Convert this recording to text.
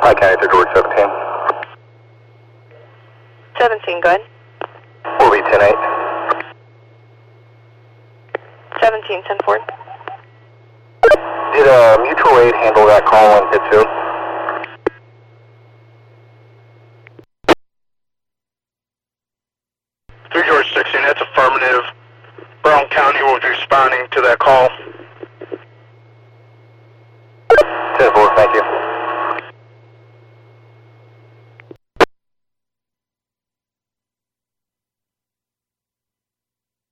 Pike County to George 17. 17, go ahead. Will be 10-8. 17, 10-4. Did mutual aid handle that call on Pittsfield? George 16, that's affirmative. Brown County will be responding to that call. 10-4, thank you.